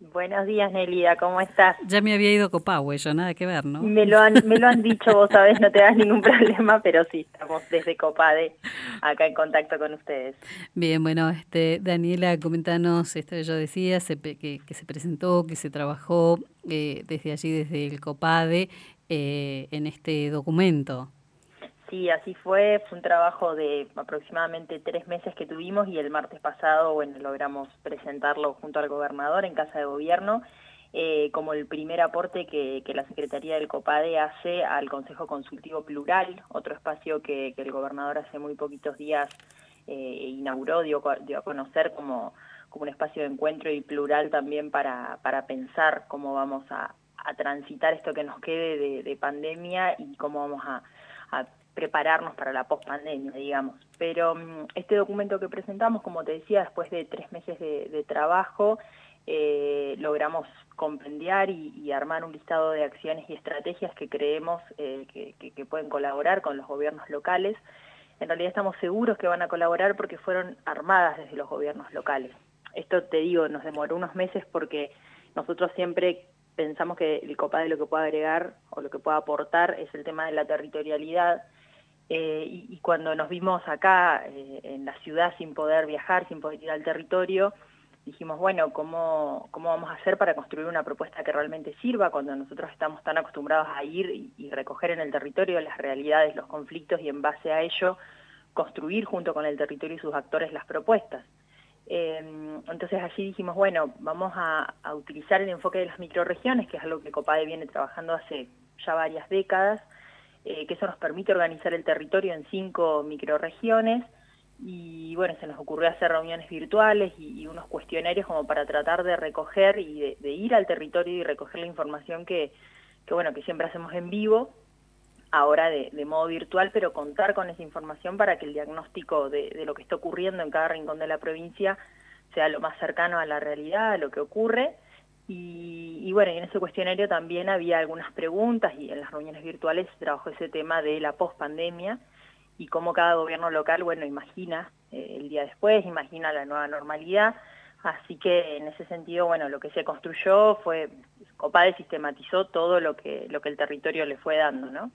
Buenos días, Nelida, ¿cómo estás? Ya me había ido Copahue, yo nada que ver, ¿no? Me lo han dicho, vos sabés, no te das ningún problema, pero sí, estamos desde Copade acá en contacto con ustedes. Bien, bueno, Daniela, comentanos, yo decía que se presentó, que se trabajó desde allí, desde el COPADE, en este documento. Sí, así fue un trabajo de aproximadamente 3 meses que tuvimos y el martes pasado, bueno, logramos presentarlo junto al gobernador en Casa de Gobierno como el primer aporte que la Secretaría del COPADE hace al Consejo Consultivo Plural, otro espacio que el gobernador hace muy poquitos días inauguró, dio a conocer como un espacio de encuentro y plural también para pensar cómo vamos a transitar esto que nos quede de pandemia y cómo vamos a prepararnos para la pospandemia, digamos. Pero este documento que presentamos, como te decía, después de 3 meses de trabajo, logramos compendiar y armar un listado de acciones y estrategias que creemos que pueden colaborar con los gobiernos locales. En realidad estamos seguros que van a colaborar porque fueron armadas desde los gobiernos locales. Esto, te digo, nos demoró unos meses porque nosotros siempre pensamos que el COPADE lo que puede agregar o lo que puede aportar es el tema de la territorialidad, y cuando nos vimos acá en la ciudad sin poder viajar, sin poder ir al territorio, dijimos, bueno, ¿cómo vamos a hacer para construir una propuesta que realmente sirva cuando nosotros estamos tan acostumbrados a ir y recoger en el territorio las realidades, los conflictos y en base a ello construir junto con el territorio y sus actores las propuestas? Entonces allí dijimos, bueno, vamos a utilizar el enfoque de las microrregiones, que es algo que COPADE viene trabajando hace ya varias décadas, que eso nos permite organizar el territorio en 5 microrregiones y bueno, se nos ocurrió hacer reuniones virtuales y unos cuestionarios como para tratar de recoger y de ir al territorio y recoger la información que siempre hacemos en vivo, ahora de modo virtual, pero contar con esa información para que el diagnóstico de lo que está ocurriendo en cada rincón de la provincia sea lo más cercano a la realidad, a lo que ocurre. Y bueno, y en ese cuestionario también había algunas preguntas y en las reuniones virtuales se trabajó ese tema de la pospandemia y cómo cada gobierno local, bueno, imagina el día después, imagina la nueva normalidad. Así que en ese sentido, bueno, lo que se construyó fue, COPADE sistematizó todo lo que el territorio le fue dando, ¿no?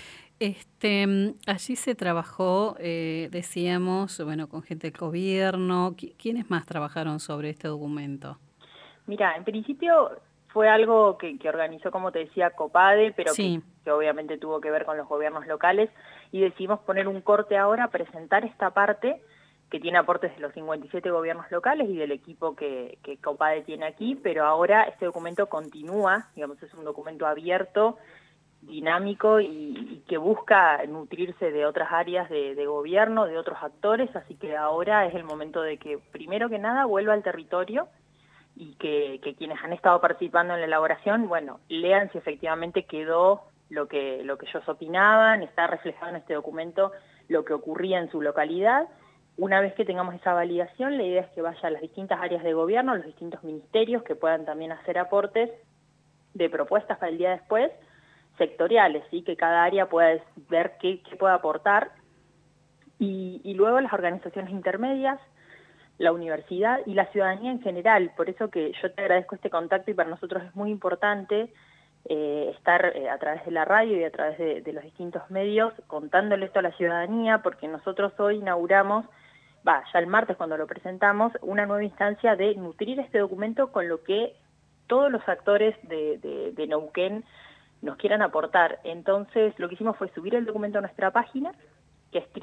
Allí se trabajó, decíamos, bueno, con gente del gobierno. ¿Quiénes más trabajaron sobre este documento? Mira, en principio fue algo que organizó, como te decía, COPADE, pero que, Sí. que obviamente tuvo que ver con los gobiernos locales, y decidimos poner un corte ahora, presentar esta parte, que tiene aportes de los 57 gobiernos locales y del equipo que COPADE tiene aquí, pero ahora este documento continúa, digamos, es un documento abierto, dinámico y que busca nutrirse de otras áreas de gobierno, de otros actores, así que ahora es el momento de que, primero que nada, vuelva al territorio y que quienes han estado participando en la elaboración, bueno, lean si efectivamente quedó lo que ellos opinaban, está reflejado en este documento lo que ocurría en su localidad. Una vez que tengamos esa validación, la idea es que vaya a las distintas áreas de gobierno, a los distintos ministerios, que puedan también hacer aportes de propuestas para el día después, sectoriales, ¿sí? Que cada área pueda ver qué puede aportar, y luego las organizaciones intermedias, la universidad y la ciudadanía en general. Por eso que yo te agradezco este contacto y para nosotros es muy importante estar a través de la radio y a través de los distintos medios contándole esto a la ciudadanía, porque nosotros hoy inauguramos, ya el martes cuando lo presentamos, una nueva instancia de nutrir este documento con lo que todos los actores de Neuquén nos quieran aportar. Entonces lo que hicimos fue subir el documento a nuestra página, que es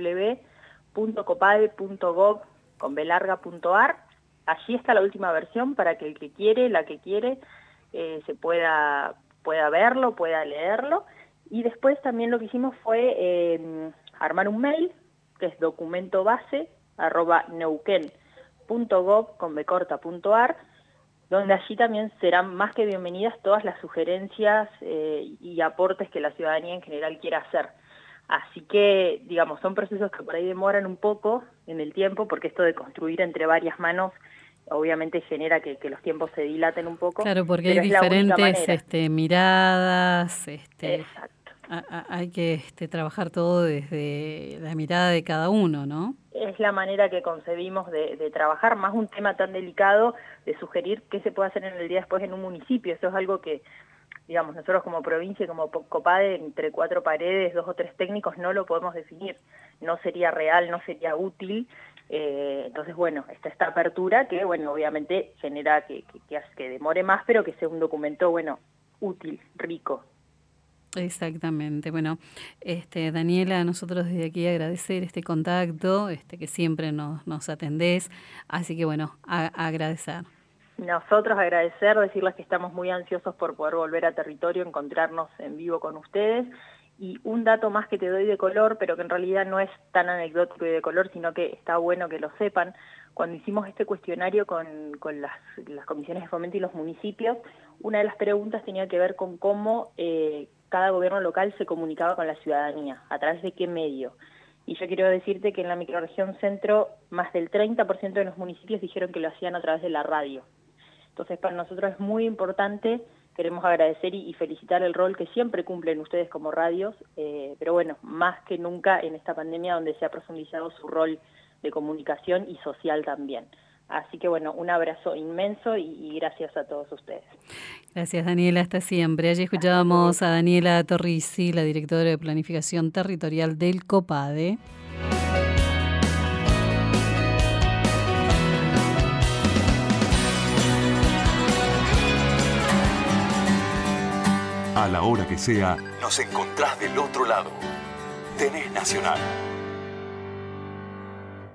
www.copade.gov.ar. Allí está la última versión para que el que quiere, la que quiere, se pueda verlo, pueda leerlo. Y después también lo que hicimos fue armar un mail, que es documentobase@neuquén.gov.ar, donde allí también serán más que bienvenidas todas las sugerencias y aportes que la ciudadanía en general quiera hacer. Así que, digamos, son procesos que por ahí demoran un poco en el tiempo, porque esto de construir entre varias manos obviamente genera que los tiempos se dilaten un poco, Claro, porque hay pero es la única diferentes manera. miradas, Exacto. hay que trabajar todo desde la mirada de cada uno, ¿no? Es la manera que concebimos de trabajar, más un tema tan delicado, de sugerir qué se puede hacer en el día después en un municipio. Eso es algo que, digamos, nosotros como provincia, como COPADE, entre 4 paredes, 2 o 3 técnicos, no lo podemos definir. No sería real, no sería útil. Entonces, bueno, está esta apertura que, bueno, obviamente genera que demore más, pero que sea un documento, bueno, útil, rico. Exactamente. Bueno, Daniela, nosotros desde aquí agradecer este contacto, que siempre nos atendés, así que bueno, agradecer. Nosotros agradecer, decirles que estamos muy ansiosos por poder volver a territorio, encontrarnos en vivo con ustedes. Y un dato más que te doy de color, pero que en realidad no es tan anecdótico y de color, sino que está bueno que lo sepan. Cuando hicimos este cuestionario con las comisiones de fomento y los municipios, una de las preguntas tenía que ver con cómo cada gobierno local se comunicaba con la ciudadanía, a través de qué medio. Y yo quiero decirte que en la microrregión centro, más del 30% de los municipios dijeron que lo hacían a través de la radio. Entonces, para nosotros es muy importante. Queremos agradecer y felicitar el rol que siempre cumplen ustedes como radios, pero bueno, más que nunca en esta pandemia donde se ha profundizado su rol de comunicación y social también. Así que bueno, un abrazo inmenso y gracias a todos ustedes. Gracias, Daniela, hasta siempre. Allí escuchábamos a Daniela Torrisi, la directora de Planificación Territorial del COPADE. A la hora que sea, nos encontrás del otro lado. Tenés Nacional.